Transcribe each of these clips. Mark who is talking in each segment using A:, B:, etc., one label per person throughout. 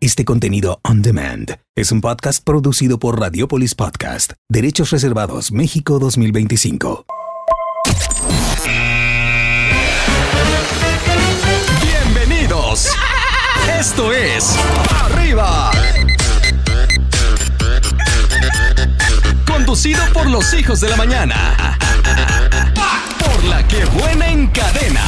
A: Este contenido on demand es un podcast producido por Radiopolis Podcast. Derechos reservados, México 2025.
B: Bienvenidos. Esto es Arriba. Conducido por los hijos de la mañana. Por la que buena encadena.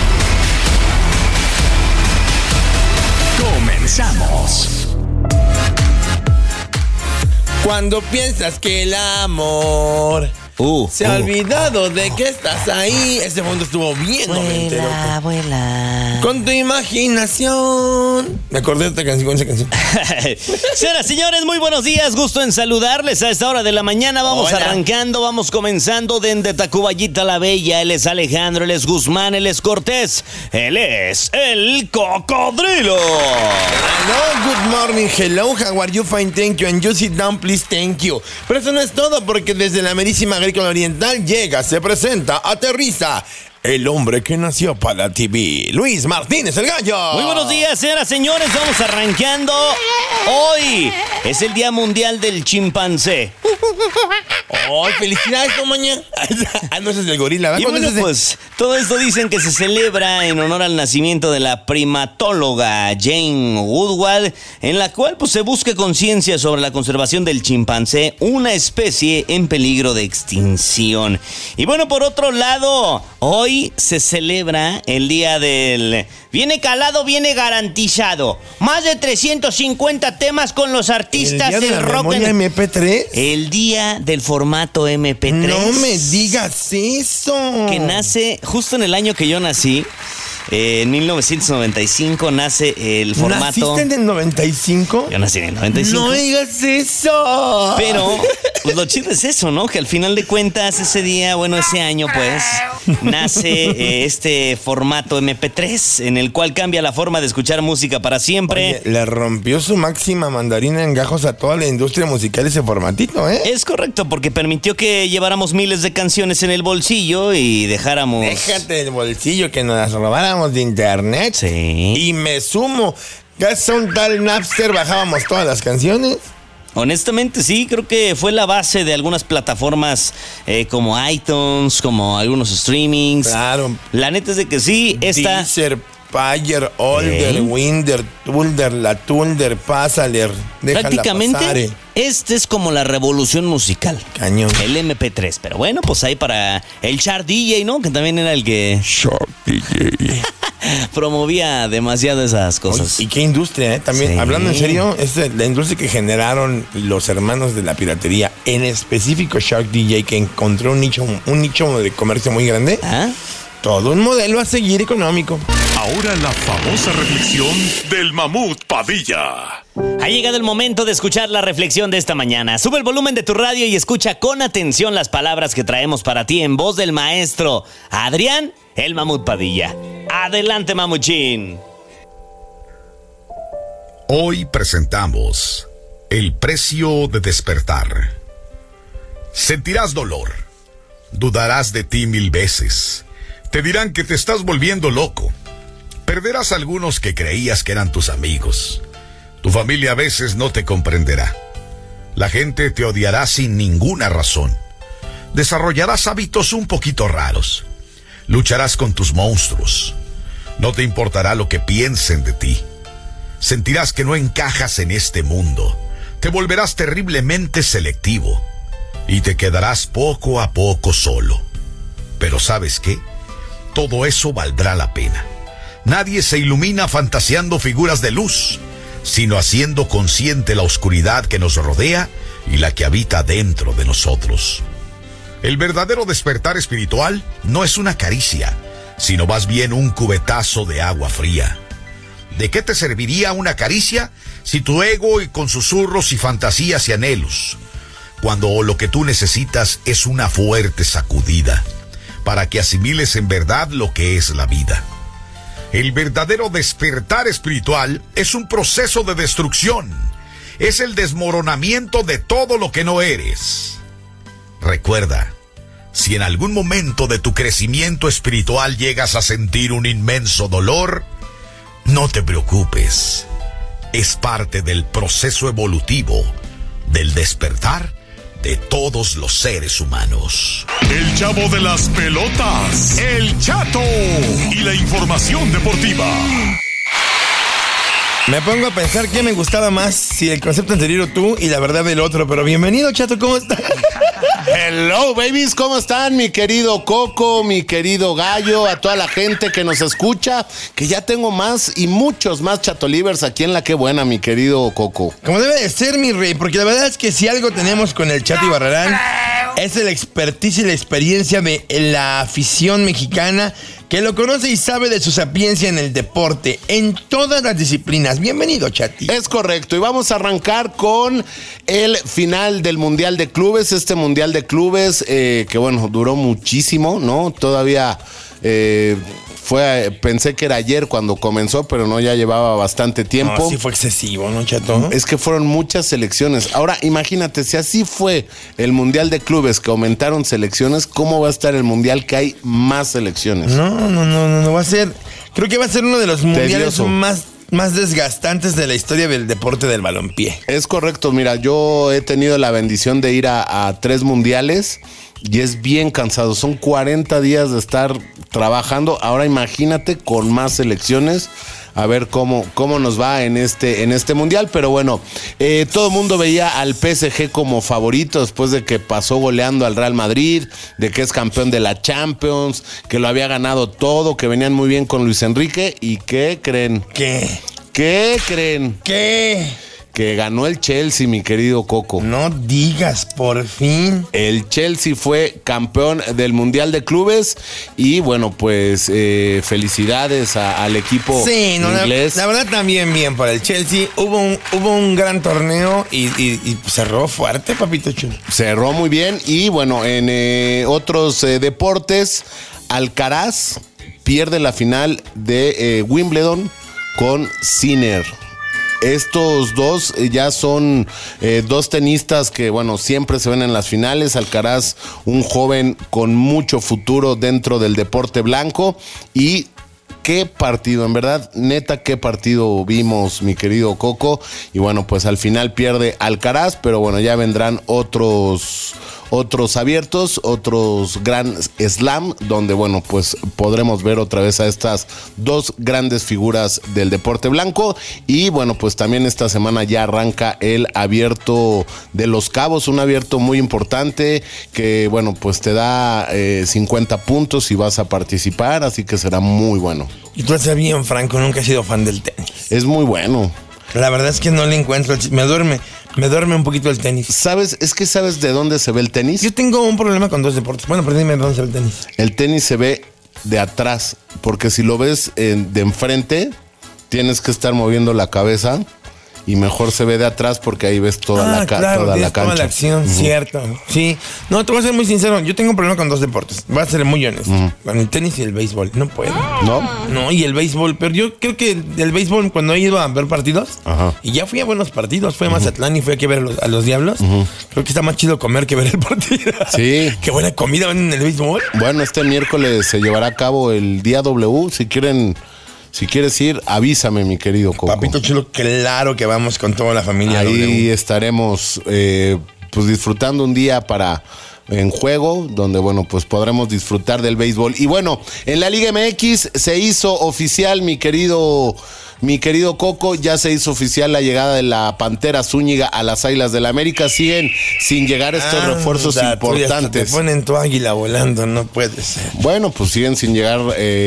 B: Comenzamos.
C: Cuando piensas que el amor se ha olvidado de que estás ahí. Ese fondo estuvo bien noventero.
D: Vuela.
C: Con tu imaginación. Me acordé de esta canción, con esa canción.
D: Señoras, señores, muy buenos días. Gusto en saludarles a esta hora de la mañana. Vamos arrancando, vamos comenzando desde Tacuballita la Bella. Él es Alejandro, él es Guzmán, él es Cortés. Él es el Cocodrilo.
C: Hello, good morning, hello, how are you? Fine, thank you. And you sit down, please, thank you. Pero eso no es todo, porque desde la merísima Agrícola Oriental llega, se presenta, aterriza el hombre que nació para TV, Luis Martínez, el Gallo.
D: Muy buenos días, señoras, señores. Vamos arrancando. Hoy es el Día Mundial del Chimpancé.
C: ¡Ay, felicidades, mañana! No, ese es el gorila, ¿verdad?
D: Y bueno, pues, todo esto dicen que se celebra en honor al nacimiento de la primatóloga Jane Goodall, en la cual pues se busca conciencia sobre la conservación del chimpancé, una especie en peligro de extinción. Y bueno, por otro lado, hoy se celebra el día del... Viene calado, viene garantizado. Más de 350 temas con los artistas
C: del rock. ¿El día de la MP3?
D: El día del formato MP3.
C: No me digas eso.
D: Que nace justo en el año que yo nací. En 1995 nace el formato...
C: ¿Naciste en el 95?
D: Yo nací en el 95.
C: ¡No digas eso!
D: Pero, pues lo chido es eso, ¿no? Que al final de cuentas, ese día, bueno, ese año, pues, nace este formato MP3, en el cual cambia la forma de escuchar música para siempre.
C: Oye, le rompió su máxima mandarina en gajos a toda la industria musical ese formatito, ¿eh?
D: Es correcto, porque permitió que lleváramos miles de canciones en el bolsillo y dejáramos...
C: Déjate el bolsillo, que nos las robáramos de internet.
D: Sí.
C: Y me sumo. Gracias a un tal Napster bajábamos todas las canciones.
D: Honestamente, sí, creo que fue la base de algunas plataformas como iTunes, como algunos streamings.
C: Claro.
D: La neta es de que sí, esta...
C: Deezer, Payer, Older, Winder, Tulder, La Tulder, Pásaler.
D: Prácticamente, este es como la revolución musical.
C: Cañón.
D: El MP3. Pero bueno, pues ahí para el Chart DJ, ¿no? Que también era el que...
C: Chart DJ.
D: promovía demasiado esas cosas.
C: Oye, y qué industria, ¿eh? También, sí. Hablando en serio, es la industria que generaron los hermanos de la piratería, en específico Shark DJ, que encontró un nicho de comercio muy grande. ¿Ah? Todo un modelo a seguir económico.
B: Ahora la famosa reflexión del Mamut Padilla.
D: Ha llegado el momento de escuchar la reflexión de esta mañana. Sube el volumen de tu radio y escucha con atención las palabras que traemos para ti en voz del maestro Adrián, el Mamut Padilla. Adelante, Mamuchín.
E: Hoy presentamos el precio de despertar. Sentirás dolor. Dudarás de ti 1000 veces. Te dirán que te estás volviendo loco. Perderás a algunos que creías que eran tus amigos. Tu familia a veces no te comprenderá. La gente te odiará sin ninguna razón. Desarrollarás hábitos un poquito raros. Lucharás con tus monstruos. No te importará lo que piensen de ti. Sentirás que no encajas en este mundo. Te volverás terriblemente selectivo. Y te quedarás poco a poco solo. Pero ¿sabes qué? Todo eso valdrá la pena. Nadie se ilumina fantaseando figuras de luz, sino haciendo consciente la oscuridad que nos rodea y la que habita dentro de nosotros. El verdadero despertar espiritual no es una caricia, sino más bien un cubetazo de agua fría. ¿De qué te serviría una caricia si tu ego y con susurros y fantasías y anhelos, cuando lo que tú necesitas es una fuerte sacudida para que asimiles en verdad lo que es la vida? El verdadero despertar espiritual es un proceso de destrucción. Es el desmoronamiento de todo lo que no eres. Recuerda, si en algún momento de tu crecimiento espiritual llegas a sentir un inmenso dolor, no te preocupes. es parte del proceso evolutivo del despertar de todos los seres humanos.
F: El Chavo de las Pelotas, El Chato y la información deportiva.
C: Me pongo a pensar qué me gustaba más, si el concepto anterior o tú y la verdad del otro, pero bienvenido, Chato, ¿cómo estás?
G: Hello, babies, ¿cómo están? Mi querido Coco, mi querido Gallo, a toda la gente que nos escucha, que ya tengo más y muchos más chatolivers aquí en La Qué Buena, mi querido Coco.
C: Como debe de ser, mi rey, porque la verdad es que si algo tenemos con el Chato y Barrerán es el expertise y la experiencia de la afición mexicana que lo conoce y sabe de su sapiencia en el deporte, en todas las disciplinas. Bienvenido, Chati.
G: Es correcto, y vamos a arrancar con el final del Mundial de Clubes, este Mundial de Clubes que bueno, duró muchísimo, ¿no? Todavía pensé que era ayer cuando comenzó, pero no, ya llevaba bastante tiempo.
C: No, sí fue excesivo, ¿no, Chato?
G: Es que fueron muchas selecciones. Ahora, imagínate, si así fue el Mundial de Clubes que aumentaron selecciones, ¿cómo va a estar el Mundial que hay más selecciones?
C: No va a ser. Creo que va a ser uno de los mundiales
G: Tedioso.
C: más desgastantes de la historia del deporte del balompié.
G: Es correcto, mira, yo he tenido la bendición de ir a 3 mundiales y es bien cansado. Son 40 días de estar trabajando. Ahora imagínate con más selecciones. A ver cómo nos va en este mundial. Pero bueno, todo el mundo veía al PSG como favorito después de que pasó goleando al Real Madrid, de que es campeón de la Champions, que lo había ganado todo, que venían muy bien con Luis Enrique. ¿Y qué creen?
C: ¿Qué?
G: ¿Qué creen?
C: ¿Qué?
G: Que ganó el Chelsea, mi querido Coco.
C: No digas, por fin.
G: El Chelsea fue campeón del Mundial de Clubes y bueno, pues felicidades al equipo inglés.
C: La verdad también bien para el Chelsea. Hubo un gran torneo y cerró fuerte, papito chulo.
G: Cerró muy bien y bueno, en otros deportes, Alcaraz pierde la final de Wimbledon con Sinner. Estos dos ya son dos tenistas que, bueno, siempre se ven en las finales. Alcaraz, un joven con mucho futuro dentro del deporte blanco. Y qué partido, en verdad, neta, qué partido vimos, mi querido Coco. Y bueno, pues al final pierde Alcaraz, pero bueno, ya vendrán otros abiertos, otros Grand Slam, donde bueno, pues podremos ver otra vez a estas dos grandes figuras del deporte blanco. Y bueno, pues también esta semana ya arranca el abierto de Los Cabos, un abierto muy importante que bueno, pues te da 50 puntos si vas a participar, así que será muy bueno.
C: Y tú haces bien, Franco, nunca he sido fan del tenis.
G: Es muy bueno.
C: La verdad es que no le encuentro, me duerme un poquito el tenis.
G: ¿Sabes de dónde se ve el tenis?
C: Yo tengo un problema con dos deportes. Bueno, pero dime dónde se ve el tenis.
G: El tenis se ve de atrás, porque si lo ves de enfrente, tienes que estar moviendo la cabeza y mejor se ve de atrás porque ahí ves toda la cancha.
C: Toda la acción, cierto. Sí. No, te voy a ser muy sincero. Yo tengo un problema con dos deportes. Voy a ser muy honesto. Con el tenis y el béisbol. No puedo. No, y el béisbol. Pero yo creo que el béisbol, cuando he ido a ver partidos, y ya fui a buenos partidos, fui a Mazatlán y fui aquí a ver a los Diablos. Creo que está más chido comer que ver el partido.
G: Sí.
C: Qué buena comida ven en el béisbol.
G: Bueno, este miércoles se llevará a cabo el Día W. Si quieres ir, avísame, mi querido Coco.
C: Papito chulo, claro que vamos con toda la familia.
G: Ahí estaremos pues disfrutando un día en juego, donde bueno, pues podremos disfrutar del béisbol. Y bueno, en la Liga MX se hizo oficial, mi querido Coco, ya se hizo oficial la llegada de la Pantera Zúñiga a las Águilas del la América. Siguen sin llegar estos refuerzos importantes.
C: Te ponen tu águila volando, no puede ser.
G: Bueno, pues siguen sin llegar,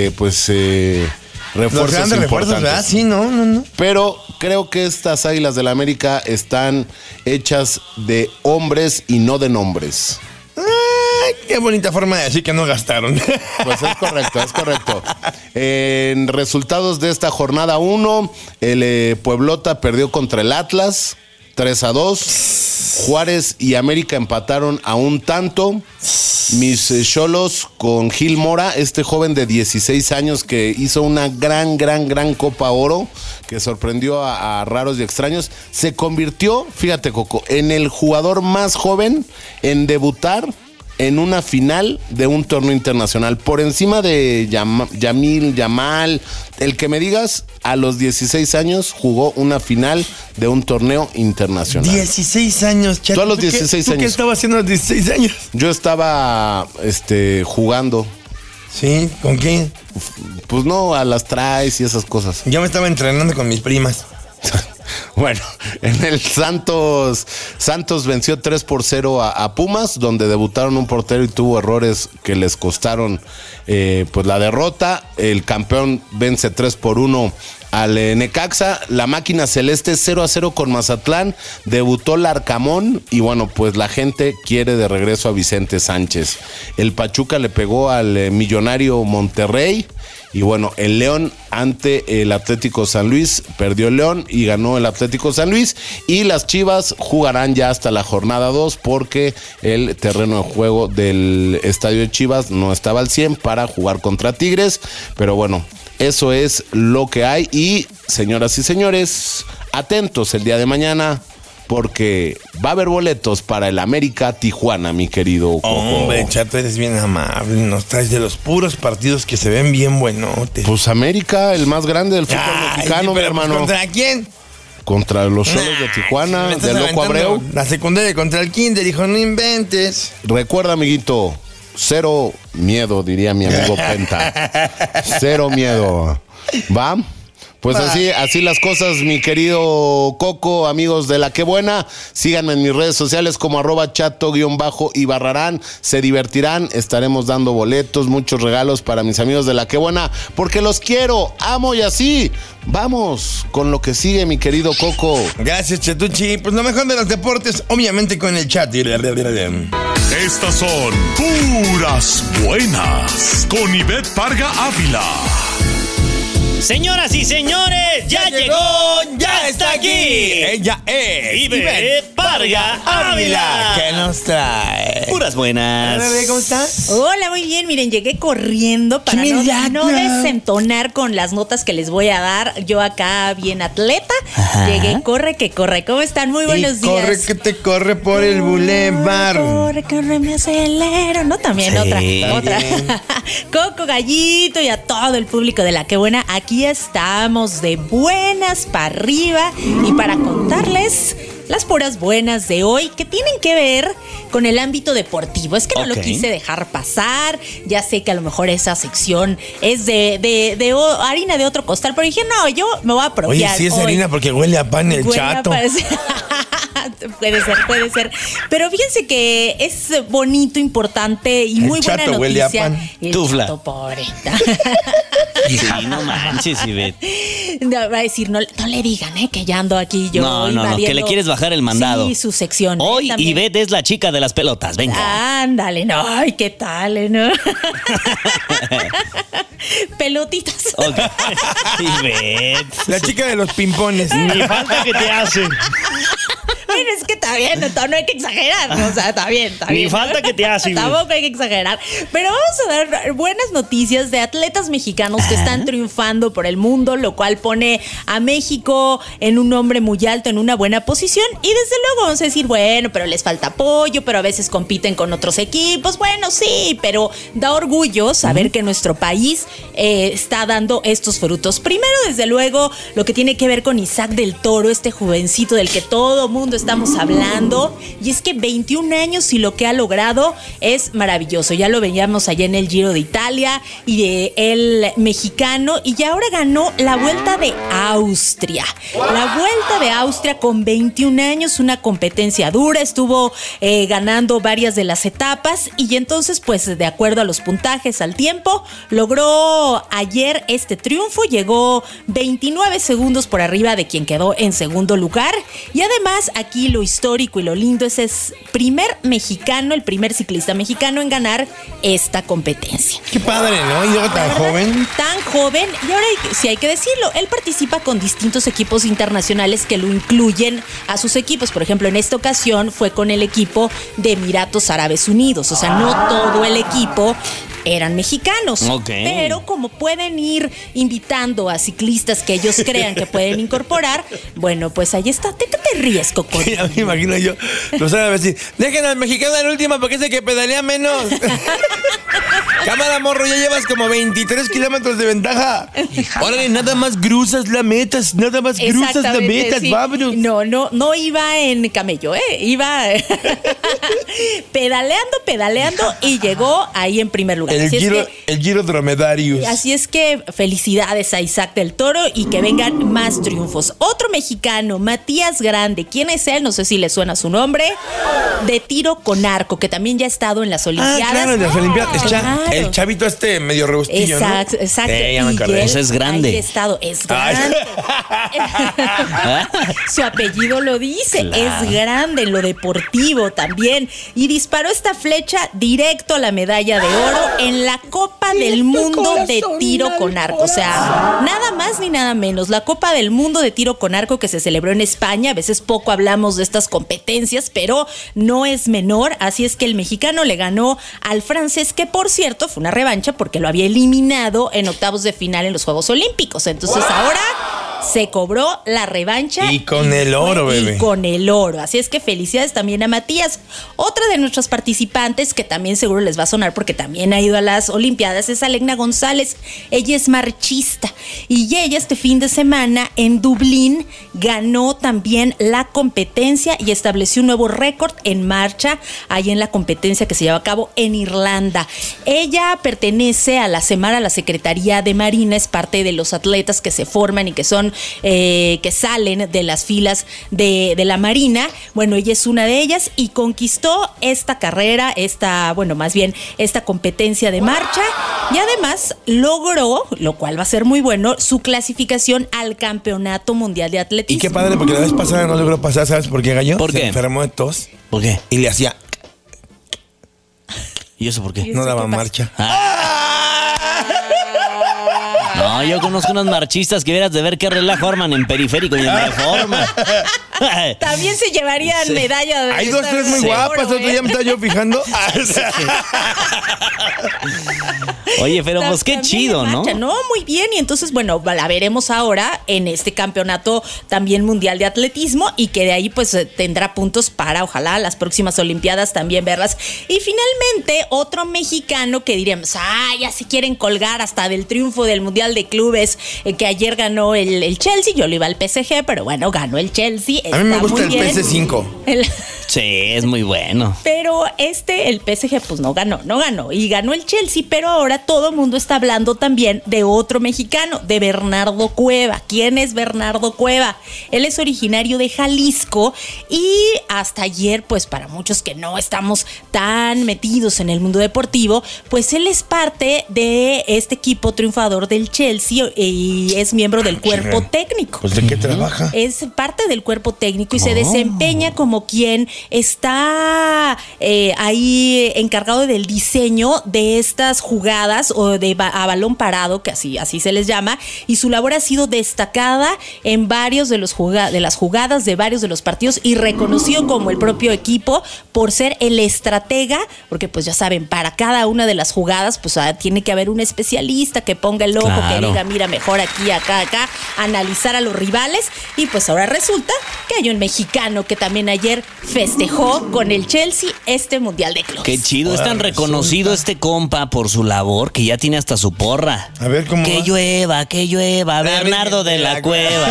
G: refuerzos importantes.
C: ¿Verdad? Sí, no.
G: Pero creo que estas Águilas del la América están hechas de hombres y no de nombres.
C: Ay, qué bonita forma de decir que no gastaron.
G: Pues es correcto. En resultados de esta jornada 1, el Pueblota perdió contra el Atlas 3-2. Juárez y América empataron a un tanto. Mis Xolos con Gil Mora, este joven de 16 años que hizo una gran Copa Oro, que sorprendió a raros y extraños, se convirtió, fíjate, Coco, en el jugador más joven en debutar en una final de un torneo internacional. Por encima de Yamal, el que me digas, a los 16 años jugó una final de un torneo internacional.
C: 16 años, Chato.
G: Tú a los 16 años.
C: ¿Tú qué estabas haciendo a los 16 años?
G: Yo estaba jugando.
C: ¿Sí? ¿Con quién?
G: Pues no, a las traes y esas cosas.
C: Yo me estaba entrenando con mis primas.
G: Bueno, en el Santos venció 3-0 a Pumas, donde debutaron un portero y tuvo errores que les costaron pues la derrota. El campeón vence 3-1 al Necaxa. La máquina celeste 0-0 con Mazatlán. Debutó Larcamón y bueno, pues la gente quiere de regreso a Vicente Sánchez. El Pachuca le pegó al millonario Monterrey. Y bueno, el León ante el Atlético San Luis, perdió el León y ganó el Atlético San Luis. Y las Chivas jugarán ya hasta la jornada 2 porque el terreno de juego del estadio de Chivas no estaba al 100 para jugar contra Tigres. Pero bueno, eso es lo que hay. Y señoras y señores, atentos el día de mañana, porque va a haber boletos para el América Tijuana, mi querido Coco.
C: Hombre, Chato, eres bien amable. Nos traes de los puros partidos que se ven bien buenotes.
G: Pues América, el más grande del fútbol mexicano, mi hermano.
C: ¿Contra quién?
G: Contra los Xolos de Tijuana, de Loco Abreu.
C: La secundaria contra el kinder, hijo, no inventes.
G: Recuerda, amiguito, cero miedo, diría mi amigo Penta. Cero miedo. ¿Va? Pues así las cosas, mi querido Coco, amigos de La Qué Buena. Síganme en mis redes sociales como @chato_y_barrarán. Se divertirán, estaremos dando boletos, muchos regalos para mis amigos de La Qué Buena, porque los quiero, amo y así. Vamos con lo que sigue, mi querido Coco.
C: Gracias, Chatuchi. Pues lo mejor de los deportes, obviamente con el chat.
F: Estas son puras buenas con Ivette Parga Ávila.
D: Señoras y señores, ya llegó, ya está aquí.
C: Ella es
D: Ivette Parga Ávila.
C: ¿Qué nos trae?
D: Puras buenas.
C: Hola, bebé, ¿cómo estás?
H: Hola, muy bien. Miren, llegué corriendo para no desentonar con las notas que les voy a dar. Yo acá bien atleta. Ajá. Llegué, corre que corre. ¿Cómo están? Muy buenos días.
C: Corre que te corre por el bulevar.
H: Corre, me acelero. No, también sí, otra. Coco, Gallito y a todo el público de La Qué Buena. Aquí estamos de buenas para arriba y para contarles las puras buenas de hoy que tienen que ver con el ámbito deportivo. Es que no lo quise dejar pasar. Ya sé que a lo mejor esa sección es de harina de otro costal, pero dije, no, yo me voy a apropiar.
C: Oye, sí es hoy harina porque huele a pan el Chato.
H: Puede ser. Pero fíjense que es bonito, importante y muy buena noticia.
C: Huele a pan.
D: Tufla.
H: Chato, pobre.
D: Sí, no manches, Ivette.
H: Va a decir, no le digan, que ya ando aquí yo.
D: No, que le quieres bajar el mandado.
H: Sí, su sección.
D: Hoy Ivette es la chica de las pelotas, venga.
H: Ándale, no, ay, qué tal, ¿no? Pelotitas.
D: Okay. Ivette.
C: La chica de los pimpones.
D: Ni falta que te hace.
H: Bueno, es que está bien, no hay que exagerar, o sea, está bien.
D: Ni falta que te hace.
H: Tampoco hay que exagerar. Pero vamos a dar buenas noticias de atletas mexicanos que están triunfando por el mundo, lo cual pone a México en un nombre muy alto, en una buena posición. Y desde luego vamos a decir, bueno, pero les falta apoyo, pero a veces compiten con otros equipos. Bueno, sí, pero da orgullo saber que nuestro país está dando estos frutos. Primero, desde luego, lo que tiene que ver con Isaac del Toro, este jovencito del que todo mundo estamos hablando, y es que 21 años y lo que ha logrado es maravilloso. Ya lo veíamos allá en el Giro de Italia y el mexicano, y ya ahora ganó la Vuelta de Austria. La Vuelta de Austria con 21 años, una competencia dura, estuvo ganando varias de las etapas y entonces pues de acuerdo a los puntajes, al tiempo, logró ayer este triunfo, llegó 29 segundos por arriba de quien quedó en segundo lugar, y además aquí lo histórico y lo lindo es primer mexicano, el primer ciclista mexicano en ganar esta competencia.
C: Qué padre, ¿no? Y luego tan joven.
H: Tan joven, y ahora sí hay que decirlo, él participa con distintos equipos internacionales que lo incluyen a sus equipos. Por ejemplo, en esta ocasión fue con el equipo de Emiratos Árabes Unidos, o sea, no todo el equipo eran mexicanos.
D: Ok.
H: Pero como pueden ir invitando a ciclistas que ellos crean que pueden incorporar, bueno, pues ahí está. ¿De qué te ríes, Coco?
C: Ya me imagino yo. Lo saben decir, dejen al mexicano al último porque es el que pedalea menos. Cámara, morro, ya llevas como 23 kilómetros de ventaja. Órale, nada más grusas la metas, nada más grusas la metas,
H: sí.
C: vámonos.
H: No iba en camello, iba pedaleando y llegó ahí en primer lugar.
C: El Giro Dromedarius.
H: Así es que felicidades a Isaac del Toro y que vengan más triunfos. Otro mexicano, Matías Grande. ¿Quién es él? No sé si le suena su nombre. De tiro con arco, que también ya ha estado en las Olimpiadas.
C: Claro, en las Olimpiadas.
H: Claro.
C: El chavito medio robustillo,
H: Exacto,
C: ¿no?
H: exacto.
C: Ya me acordé.
D: Ese es grande.
H: Ahí ha estado, es grande. Su apellido lo dice,
D: Claro.
H: es grande en lo deportivo también. Y disparó esta flecha directo a la medalla de oro en la Copa del Mundo de Tiro con Arco. O sea, nada más ni nada menos. La Copa del Mundo de Tiro con Arco que se celebró en España. A veces poco hablamos de estas competencias, pero no es menor. Así es que el mexicano le ganó al francés, que por cierto fue una revancha porque lo había eliminado en octavos de final en los Juegos Olímpicos. Entonces ahora se cobró la revancha.
C: Y con el oro, bebé.
H: Y con el oro. Así es que felicidades también a Matías. Otra de nuestras participantes que también seguro les va a sonar porque también ha ido a las Olimpiadas es Alegna González. Ella es marchista y ella este fin de semana en Dublín ganó también la competencia y estableció un nuevo récord en marcha ahí en la competencia que se lleva a cabo en Irlanda. Ella pertenece a la SEMAR, a la Secretaría de Marina, es parte de los atletas que se forman y que son que salen de las filas de la Marina. Bueno, ella es una de ellas y conquistó esta carrera, esta competencia de marcha y además logró, lo cual va a ser muy bueno, su clasificación al Campeonato Mundial de Atletismo.
C: Y qué padre, porque la vez pasada no logró pasar, ¿sabes por qué, gallo?
D: ¿Por qué?
C: Se enfermó de tos.
D: ¿Por qué?
C: Y le hacía...
D: ¿Y eso por qué?
C: No daba marcha.
D: No, yo conozco unas marchistas que vieras de ver qué relajo arman en Periférico y en Reforma.
H: También se llevarían medalla de...
C: Hay dos, tres muy
H: Sí.
C: guapas, otro día me estaba yo fijando.
D: Oye, pero pues qué
H: También
D: chido,
H: en
D: ¿no?
H: marcha. No, muy bien. Y entonces, bueno, la veremos ahora en este campeonato también mundial de atletismo y que de ahí pues tendrá puntos para, ojalá, las próximas Olimpiadas también verlas. Y finalmente, otro mexicano que diríamos, ya se quieren colgar hasta del triunfo del Mundial de Clubes que ayer ganó el Chelsea. Yo le iba al PSG, pero bueno, ganó el Chelsea.
C: A mí me
H: Está
C: gusta
H: muy
C: el
H: bien.
C: PS5.
D: Sí, es muy bueno.
H: Pero el PSG pues no ganó y ganó el Chelsea, pero ahora todo el mundo está hablando también de otro mexicano, de Bernardo Cueva. ¿Quién es Bernardo Cueva? Él es originario de Jalisco y hasta ayer, pues para muchos que no estamos tan metidos en el mundo deportivo, pues él es parte de este equipo triunfador del Chelsea y es miembro del cuerpo técnico.
C: Pues, ¿de qué trabaja?
H: Es parte del cuerpo técnico y se desempeña como quien está ahí encargado del diseño de estas jugadas o a balón parado, que así se les llama, y su labor ha sido destacada en varios de las jugadas de varios de los partidos y reconocido como el propio equipo por ser el estratega, porque pues ya saben, para cada una de las jugadas pues tiene que haber un especialista que ponga el ojo,
D: Claro.
H: que diga, mira, mejor aquí, acá, analizar a los rivales. Y pues ahora resulta que hay un mexicano que también ayer festejó con el Chelsea este Mundial de Clubes.
D: Qué chido, es tan
C: Ahora
D: reconocido
C: resulta.
D: este compa por su labor que ya tiene hasta su porra.
C: A ver cómo
D: Que
C: va.
D: llueva, Bernardo de la Cueva.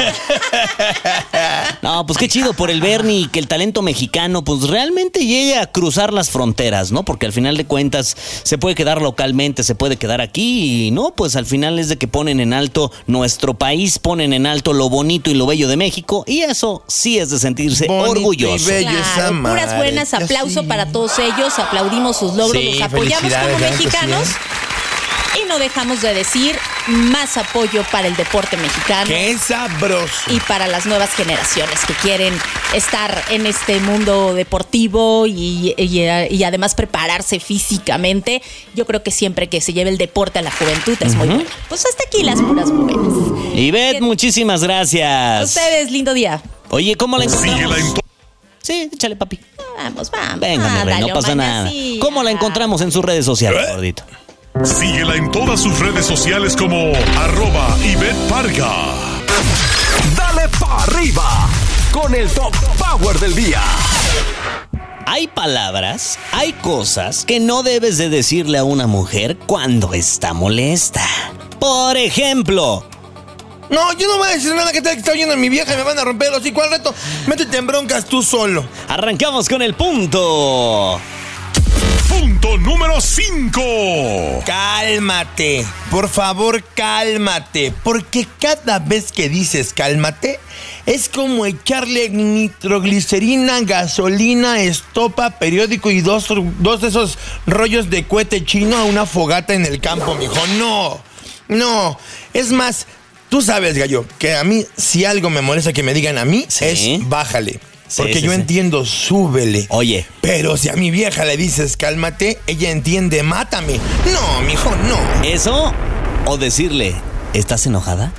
D: No, pues qué chido por el Bernie, que el talento mexicano pues realmente llegue a cruzar las fronteras, ¿no? Porque al final de cuentas se puede quedar localmente, se puede quedar aquí y no, pues al final es de que ponen en alto nuestro país, ponen en alto lo bonito y lo bello de México y eso sí es de sentirse
C: Bonito
D: orgulloso.
C: y bello. Esa madre,
H: Puras buenas,
C: ya
H: aplauso
C: sí.
H: para todos ellos, aplaudimos sus logros,
C: Sí,
H: los apoyamos como
C: felicidades, claro que
H: mexicanos.
C: sí,
H: Y no dejamos de decir más apoyo para el deporte mexicano.
C: ¡Qué sabroso!
H: Y para las nuevas generaciones que quieren estar en este mundo deportivo y además prepararse físicamente. Yo creo que siempre que se lleve el deporte a la juventud es muy bueno. Pues hasta aquí las puras buenas.
D: Ivette, muchísimas
H: A
D: gracias.
H: ustedes, lindo día.
D: Oye, ¿cómo la encontramos?
F: Síguela en
D: Sí, échale, papi.
H: Vamos.
D: Venga, mi rey, no
H: Ándale,
D: pasa
H: Omar,
D: nada.
H: sí.
D: ¿Cómo la encontramos en sus redes sociales, gordito?
F: Síguela en todas sus redes sociales como @Ivette Parga.
B: Dale pa' arriba con el Top Power del día.
D: Hay palabras, hay cosas que no debes de decirle a una mujer cuando está molesta. Por ejemplo...
C: No, yo no voy a decir nada. Que tal que está oyendo a mi vieja y me van a romper el hocico al reto. Métete en broncas tú solo.
D: Arrancamos con el punto.
F: Punto número 5.
C: Cálmate. Por favor, cálmate. Porque cada vez que dices cálmate, es como echarle nitroglicerina, gasolina, estopa, periódico y dos de esos rollos de cohete chino a una fogata en el campo, mijo. No. Es más... Tú sabes, gallo, que a mí, si algo me molesta que me digan a mí,
D: ¿sí?
C: Es bájale. Porque
D: sí,
C: yo entiendo, súbele.
D: Oye.
C: Pero si a mi vieja le dices cálmate, ella entiende, mátame. No, mijo, no.
D: ¿Eso? O decirle, ¿estás enojada?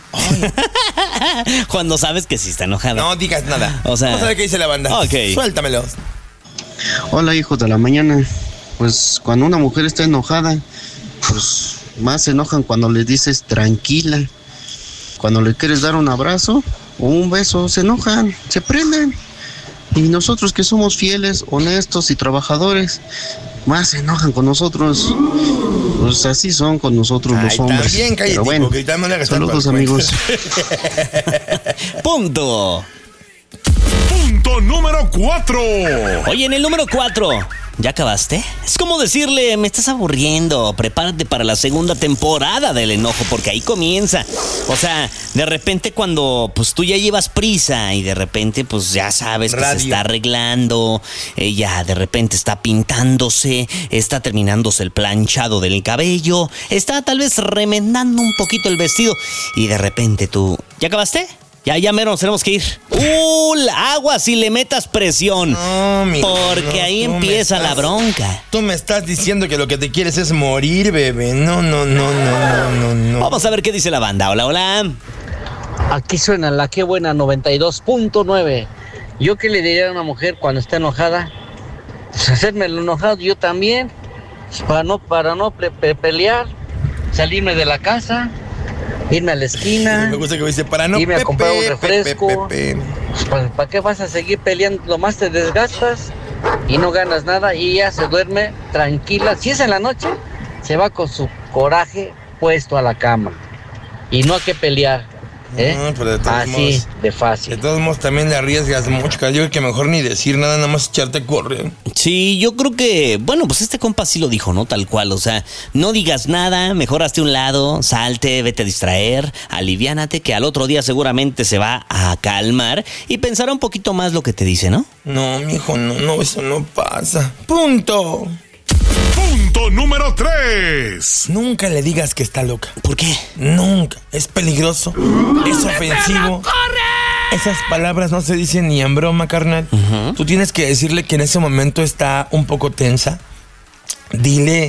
D: Cuando sabes que sí está enojada.
C: No digas nada.
D: O sea...
C: Vamos a ver qué dice la banda.
D: Ok.
C: Suéltamelo.
I: Hola, hijos de la mañana. Pues cuando una mujer está enojada, pues más se enojan cuando le dices tranquila. Cuando le quieres dar un abrazo o un beso, se enojan, se prenden. Y nosotros que somos fieles, honestos y trabajadores, más se enojan con nosotros. Pues así son con nosotros los hombres.
C: También cállate,
I: pero bueno,
C: no le hagas
I: saludos
C: tanto al
I: amigos.
D: Punto.
F: Punto número 4.
D: Oye, en el número 4, ¿ya acabaste? Es como decirle, me estás aburriendo, prepárate para la segunda temporada del enojo, porque ahí comienza. O sea, de repente cuando pues tú ya llevas prisa y de repente pues ya sabes que se está arreglando, ella de repente está pintándose, está terminándose el planchado del cabello, está tal vez remendando un poquito el vestido y de repente tú, ¿ya acabaste? Ya mero nos tenemos que ir. Agua si le metas presión.
C: No,
D: porque ahí empieza la bronca.
C: Tú me estás diciendo que lo que te quieres es morir, bebé. No.
D: Vamos a ver qué dice la banda. Hola.
J: Aquí suena la que buena 92.9. ¿Yo qué le diría a una mujer cuando está enojada? Pues hacerme lo enojado yo también. Para no pelear. Salirme de la casa. Irme a la esquina.
C: Me gusta que me dice para no
J: irme a comprar un refresco. ¿Para qué vas a seguir peleando? Lo más te desgastas y no ganas nada y ella se duerme tranquila. Si es en la noche, se va con su coraje puesto a la cama. Y no hay que pelear.
C: Pero de todos
J: así
C: modos,
J: de fácil.
C: De todos modos también le arriesgas mucho. Yo creo que mejor ni decir nada más echarte a correr.
D: Sí, yo creo que, bueno, pues este compa sí lo dijo, ¿no? Tal cual, o sea, no digas nada, mejor hazte a un lado, salte, vete a distraer, aliviánate, que al otro día seguramente se va a calmar y pensará un poquito más lo que te dice, ¿no?
C: No, mijo, no, eso no pasa. ¡Punto!
F: Punto número 3.
C: Nunca le digas que está loca.
D: ¿Por qué?
C: Nunca. Es peligroso. Es ofensivo. Esas palabras no se dicen ni en broma, carnal. Tú tienes que decirle que en ese momento está un poco tensa. Dile,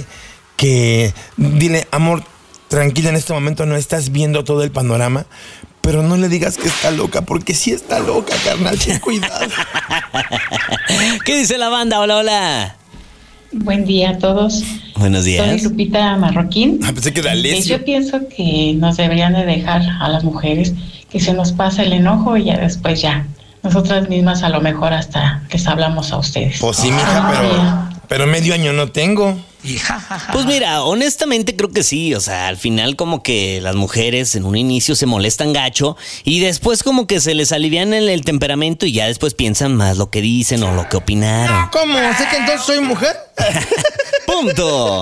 C: amor, tranquila, en este momento no estás viendo todo el panorama. Pero no le digas que está loca, porque sí está loca, carnal. Ten cuidado.
D: ¿Qué dice la banda? Hola.
K: Buen día a todos.
D: Buenos días.
K: Soy Lupita Marroquín.
C: Pensé que era Leslie.
K: Yo pienso que nos deberían de dejar a las mujeres que se nos pasa el enojo y ya después nosotras mismas a lo mejor hasta les hablamos a ustedes.
C: Pues sí, mija, pero medio año no tengo.
D: Pues mira, honestamente creo que sí, o sea, al final como que las mujeres en un inicio se molestan gacho y después como que se les alivian el temperamento y ya después piensan más lo que dicen o lo que opinaron.
C: ¿Cómo? ¿Sé que entonces soy mujer?
D: ¡Punto!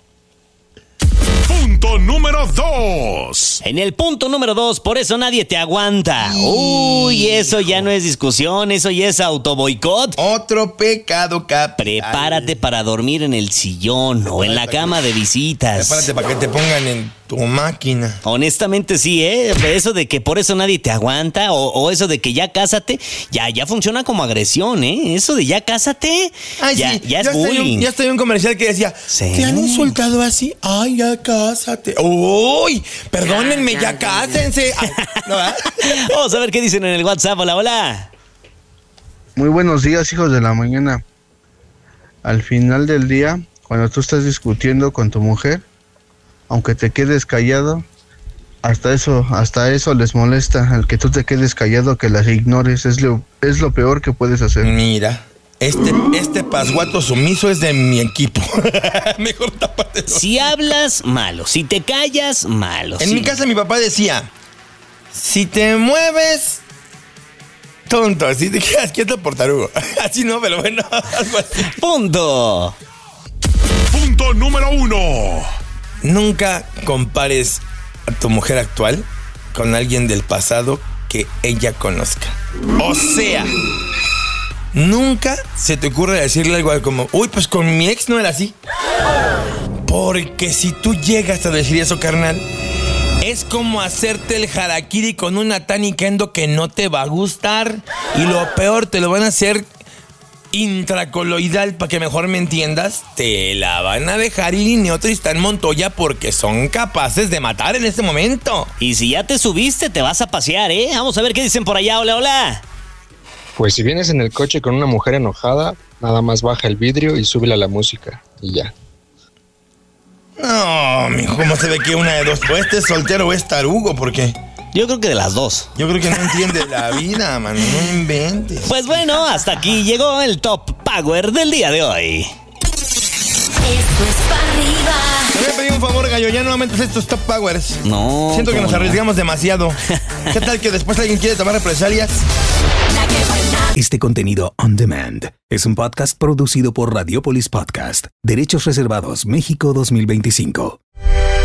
F: Punto número 2.
D: En el punto número 2, por eso nadie te aguanta. Uy, eso ya no es discusión, eso ya es autoboicot.
C: Otro pecado capital.
D: Prepárate para dormir en el sillón o en la cama de visitas.
C: Prepárate para que te pongan en tu máquina.
D: Honestamente sí, eso de que por eso nadie te aguanta o eso de que ya cásate, ya funciona como agresión, Eso de ya cásate,
C: ay,
D: ya es bullying.
C: Ya estoy en un comercial que decía,
D: sí.
C: ¿Te han insultado así? Ay, ya cásate. Uy, perdónenme, ya cásense. Ay, ¿no,
D: Vamos a ver qué dicen en el WhatsApp. Hola.
L: Muy buenos días, hijos de la mañana. Al final del día, cuando tú estás discutiendo con tu mujer, aunque te quedes callado, hasta eso les molesta, al que tú te quedes callado, que las ignores, es lo peor que puedes hacer.
C: Mira, este pasguato sumiso es de mi equipo. Mejor tápate.
D: Si hablas, malo. Si te callas, malo.
C: En mi casa mi papá decía, si te mueves, tonto, si te quedas quieto, portarugo. Así no, pero bueno, algo así.
D: Punto.
F: Punto número 1.
C: Nunca compares a tu mujer actual con alguien del pasado que ella conozca. O sea, nunca se te ocurre decirle algo como, uy, pues con mi ex no era así. Porque si tú llegas a decir eso, carnal, es como hacerte el harakiri con una Tani Kendo que no te va a gustar. Y lo peor, te lo van a hacer intracoloidal, para que mejor me entiendas. Te la van a dejar ir Ineotro y Tristán Montoya porque son capaces de matar en este momento.
D: Y si ya te subiste, te vas a pasear, ¿eh? Vamos a ver qué dicen por allá. Hola, hola.
M: Pues si vienes en el coche con una mujer enojada, nada más baja el vidrio y súbele a la música y ya.
C: No, mijo, ¿cómo se ve que una de dos? Pues este es soltero o es tarugo, ¿por qué?
D: Yo creo que de las dos.
C: Yo creo que no entiende la vida, man, no inventes.
D: Pues bueno, hasta aquí llegó el Top Power del día de hoy.
N: Esto es para arriba.
C: Te voy a pedir un favor, Gallo, ya no aumentes estos Top Powers.
D: No.
C: Siento que nos arriesgamos demasiado. ¿Qué tal que después alguien quiere tomar represalias?
A: Este contenido on demand es un podcast producido por Radiopolis Podcast, Derechos Reservados, México 2025.